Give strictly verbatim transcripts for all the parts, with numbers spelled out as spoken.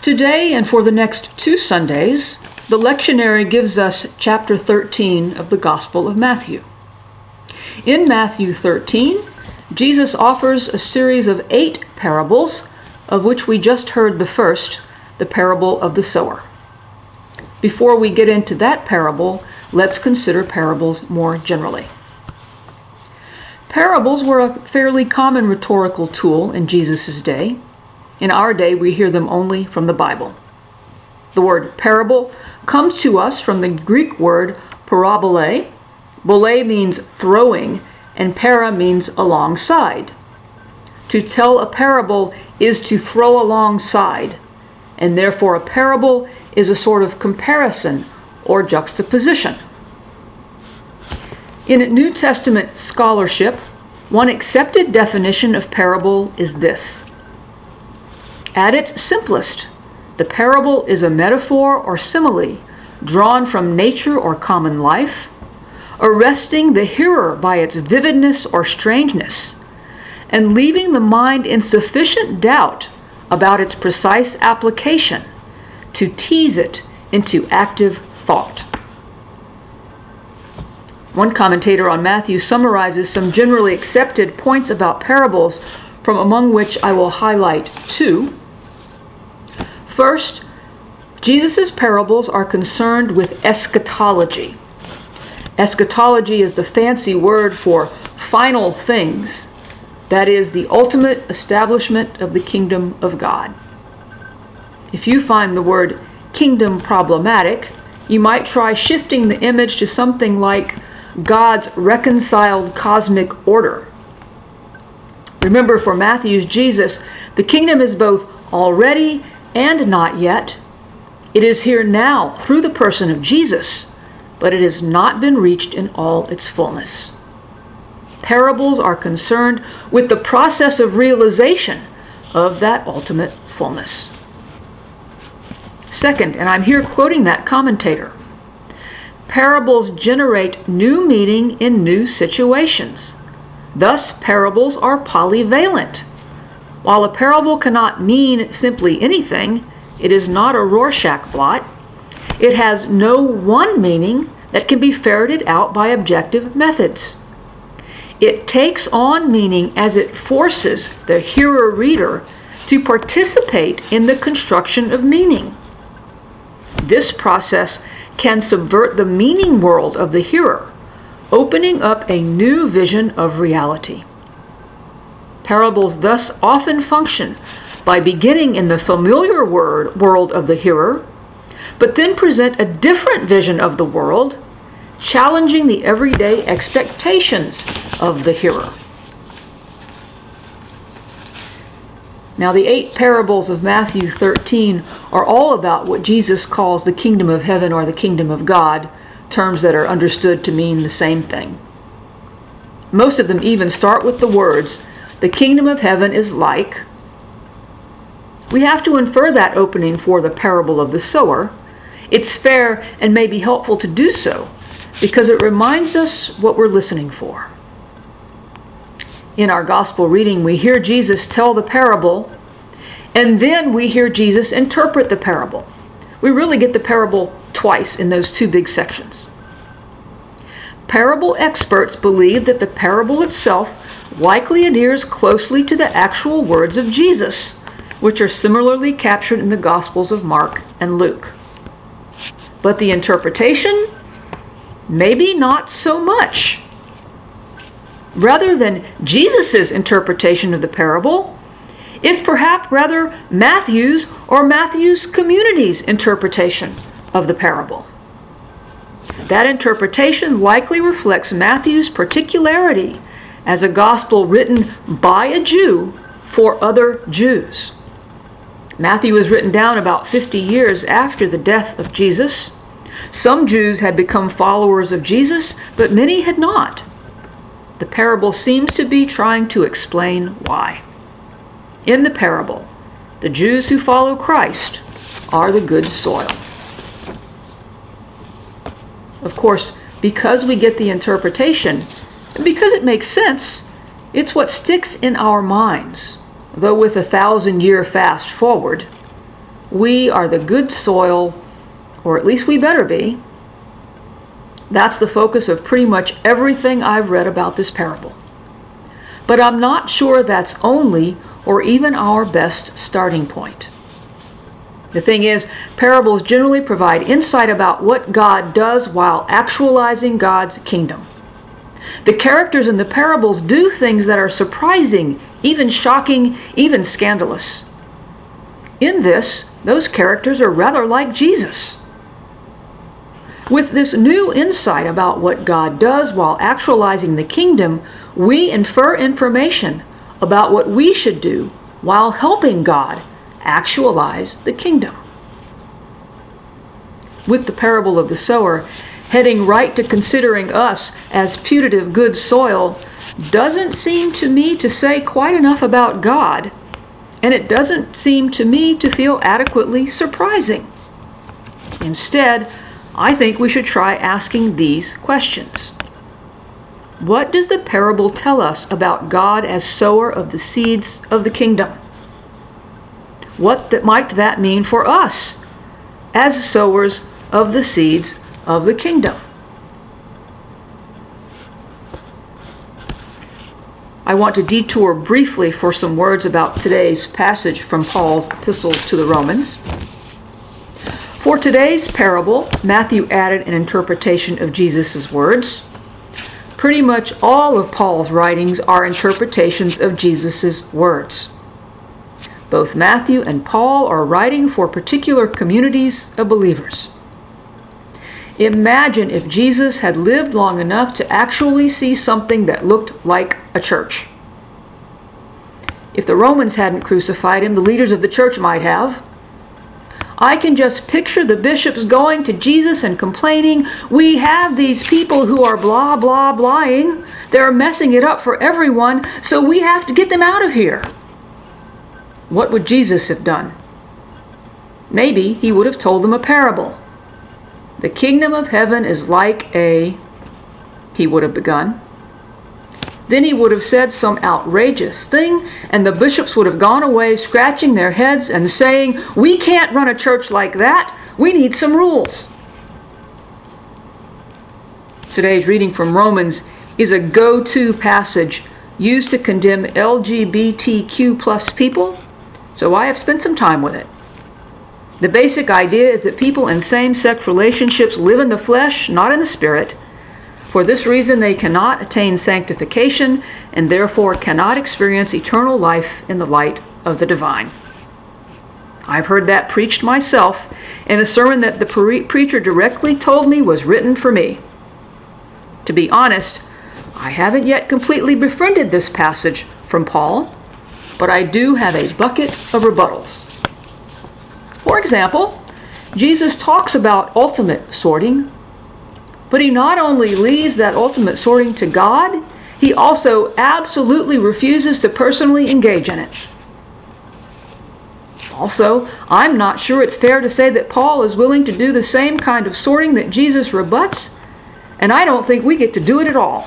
Today and for the next two Sundays, the lectionary gives us chapter thirteen of the Gospel of Matthew. In Matthew thirteen, Jesus offers a series of eight parables, of which we just heard the first, the parable of the sower. Before we get into that parable, let's consider parables more generally. Parables were a fairly common rhetorical tool in Jesus' day. In our day, we hear them only from the Bible. The word parable comes to us from the Greek word parabole. Bole means throwing, and para means alongside. To tell a parable is to throw alongside, and therefore a parable is a sort of comparison or juxtaposition. In New Testament scholarship, one accepted definition of parable is this. At its simplest, the parable is a metaphor or simile drawn from nature or common life, arresting the hearer by its vividness or strangeness, and leaving the mind in sufficient doubt about its precise application to tease it into active thought. One commentator on Matthew summarizes some generally accepted points about parables, from among which I will highlight two. First, Jesus' parables are concerned with eschatology. Eschatology is the fancy word for final things, that is, the ultimate establishment of the kingdom of God. If you find the word kingdom problematic, you might try shifting the image to something like God's reconciled cosmic order. Remember, for Matthew's Jesus, the kingdom is both already and not yet. It is here now through the person of Jesus, but it has not been reached in all its fullness. Parables are concerned with the process of realization of that ultimate fullness. Second, and I'm here quoting that commentator, parables generate new meaning in new situations. Thus, parables are polyvalent. While a parable cannot mean simply anything, it is not a Rorschach blot. It has no one meaning that can be ferreted out by objective methods. It takes on meaning as it forces the hearer-reader to participate in the construction of meaning. This process can subvert the meaning world of the hearer, opening up a new vision of reality. Parables thus often function by beginning in the familiar word, world of the hearer, but then present a different vision of the world, challenging the everyday expectations of the hearer. Now, the eight parables of Matthew thirteen are all about what Jesus calls the kingdom of heaven or the kingdom of God, terms that are understood to mean the same thing. Most of them even start with the words, "The kingdom of heaven is like." We have to infer that opening for the parable of the sower. It's fair and may be helpful to do so because it reminds us what we're listening for. In our gospel reading, we hear Jesus tell the parable, and then we hear Jesus interpret the parable. We really get the parable twice in those two big sections. Parable experts believe that the parable itself likely adheres closely to the actual words of Jesus, which are similarly captured in the Gospels of Mark and Luke. But the interpretation, maybe not so much. Rather than Jesus' interpretation of the parable, it's perhaps rather Matthew's or Matthew's community's interpretation of the parable. That interpretation likely reflects Matthew's particularity as a gospel written by a Jew for other Jews. Matthew was written down about fifty years after the death of Jesus. Some Jews had become followers of Jesus, but many had not. The parable seems to be trying to explain why. In the parable, the Jews who follow Christ are the good soil. Of course, because we get the interpretation, and because it makes sense, it's what sticks in our minds, though with a thousand-year fast forward. we are the good soil, or at least we better be. That's the focus of pretty much everything I've read about this parable. But I'm not sure that's only or even our best starting point. The thing is, parables generally provide insight about what God does while actualizing God's kingdom. The characters in the parables do things that are surprising, even shocking, even scandalous. In this, those characters are rather like Jesus. With this new insight about what God does while actualizing the kingdom, we infer information about what we should do while helping God actualize the kingdom. With the parable of the sower, heading right to considering us as putative good soil doesn't seem to me to say quite enough about God, and it doesn't seem to me to feel adequately surprising. Instead, I think we should try asking these questions. What does the parable tell us about God as sower of the seeds of the kingdom? What that might that mean for us as sowers of the seeds of the kingdom? I want to detour briefly for some words about today's passage from Paul's epistle to the Romans. For today's parable, Matthew added an interpretation of Jesus' words. Pretty much all of Paul's writings are interpretations of Jesus' words. Both Matthew and Paul are writing for particular communities of believers. Imagine if Jesus had lived long enough to actually see something that looked like a church. If the Romans hadn't crucified him, the leaders of the church might have. I can just picture the bishops going to Jesus and complaining, "We have these people who are blah, blah, blahing. They're messing it up for everyone, so we have to get them out of here." What would Jesus have done? Maybe he would have told them a parable. The kingdom of heaven is like a... he would have begun. Then he would have said some outrageous thing, and the bishops would have gone away scratching their heads and saying, "We can't run a church like that. We need some rules." Today's reading from Romans is a go-to passage used to condemn L G B T Q plus people, so I have spent some time with it. The basic idea is that people in same-sex relationships live in the flesh, not in the spirit. For this reason, they cannot attain sanctification and therefore cannot experience eternal life in the light of the divine. I've heard that preached myself in a sermon that the pre- preacher directly told me was written for me. To be honest, I haven't yet completely befriended this passage from Paul, but I do have a bucket of rebuttals. For example, Jesus talks about ultimate sorting, but he not only leaves that ultimate sorting to God, he also absolutely refuses to personally engage in it. Also, I'm not sure it's fair to say that Paul is willing to do the same kind of sorting that Jesus rebuts, and I don't think we get to do it at all.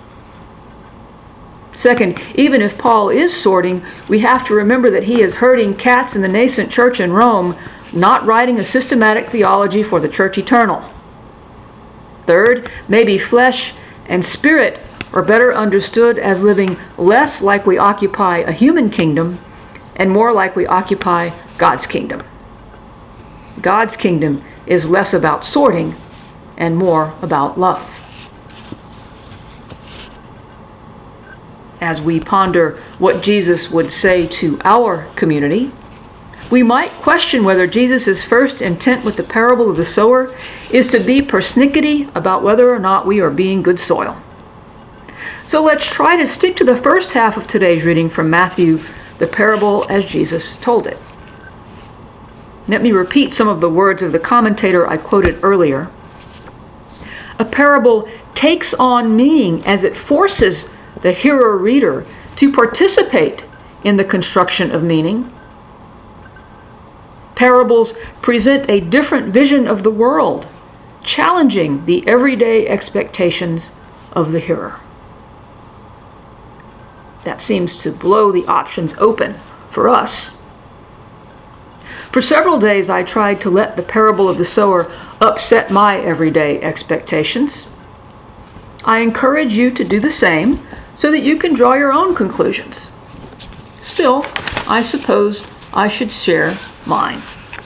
Second, even if Paul is sorting, we have to remember that he is herding cats in the nascent church in Rome, not writing a systematic theology for the church eternal. Third, maybe flesh and spirit are better understood as living less like we occupy a human kingdom and more like we occupy God's kingdom. God's kingdom is less about sorting and more about love. As we ponder what Jesus would say to our community, we might question whether Jesus' first intent with the parable of the sower is to be persnickety about whether or not we are being good soil. So let's try to stick to the first half of today's reading from Matthew, the parable as Jesus told it. Let me repeat some of the words of the commentator I quoted earlier. A parable takes on meaning as it forces the hearer-reader to participate in the construction of meaning. Parables present a different vision of the world, challenging the everyday expectations of the hearer. That seems to blow the options open for us. For several days I tried to let the parable of the sower upset my everyday expectations. I encourage you to do the same so that you can draw your own conclusions. Still, I suppose I should share mine.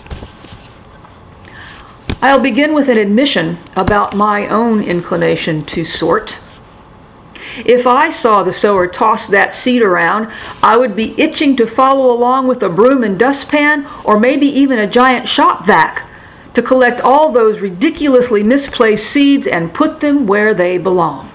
I'll begin with an admission about my own inclination to sort. If I saw the sower toss that seed around, I would be itching to follow along with a broom and dustpan, or maybe even a giant shop vac, to collect all those ridiculously misplaced seeds and put them where they belong.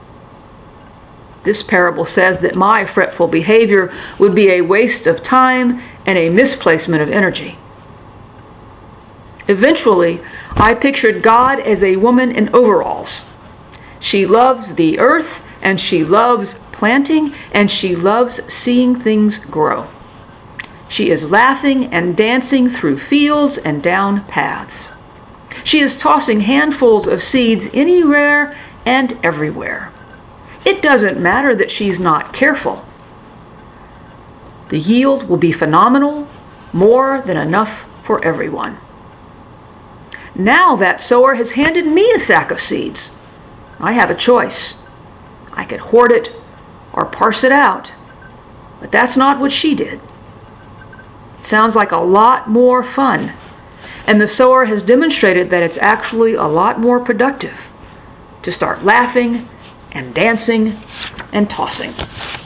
This parable says that my fretful behavior would be a waste of time and a misplacement of energy. Eventually, I pictured God as a woman in overalls. She loves the earth, and she loves planting, and she loves seeing things grow. She is laughing and dancing through fields and down paths. She is tossing handfuls of seeds anywhere and everywhere. It doesn't matter that she's not careful. The yield will be phenomenal, more than enough for everyone. Now that sower has handed me a sack of seeds. I have a choice. I could hoard it or parse it out, but that's not what she did. It sounds like a lot more fun, and the sower has demonstrated that it's actually a lot more productive to start laughing and dancing and tossing.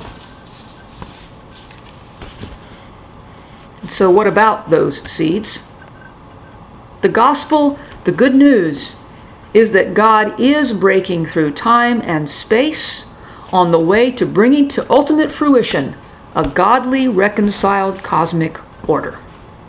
So what about those seeds? The gospel, the good news, is that God is breaking through time and space on the way to bringing to ultimate fruition a godly, reconciled cosmic order.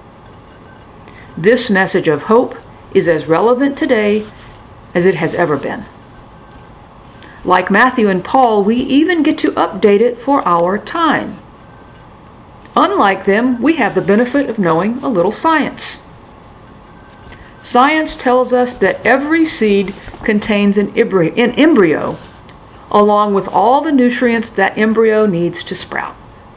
This message of hope is as relevant today as it has ever been. Like Matthew and Paul, we even get to update it for our time. Unlike them, we have the benefit of knowing a little science. Science tells us that every seed contains an embryo, along with all the nutrients that embryo needs to sprout.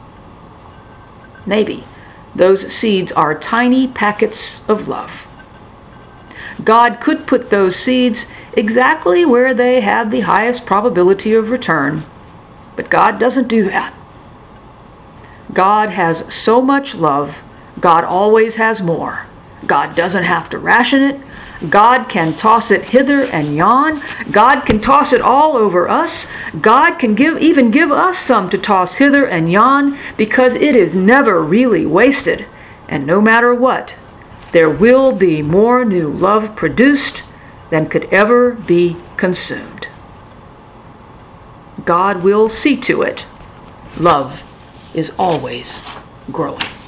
Maybe those seeds are tiny packets of love. God could put those seeds exactly where they have the highest probability of return, but God doesn't do that. God has so much love. God always has more. God doesn't have to ration it. God can toss it hither and yon. God can toss it all over us. God can give even give us some to toss hither and yon, because it is never really wasted. And no matter what, there will be more new love produced than could ever be consumed. God will see to it. Love is always growing.